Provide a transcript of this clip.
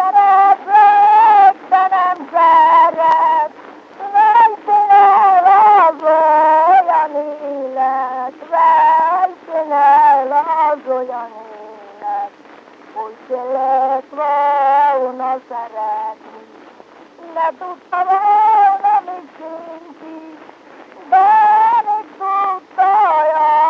szeretlek, de nem szeret. Vejszínel az olyan élet, vejszínel az olyan élet, hogy tényleg volna szeretni. Ne tudta volna, mit sinti, de mit tudta,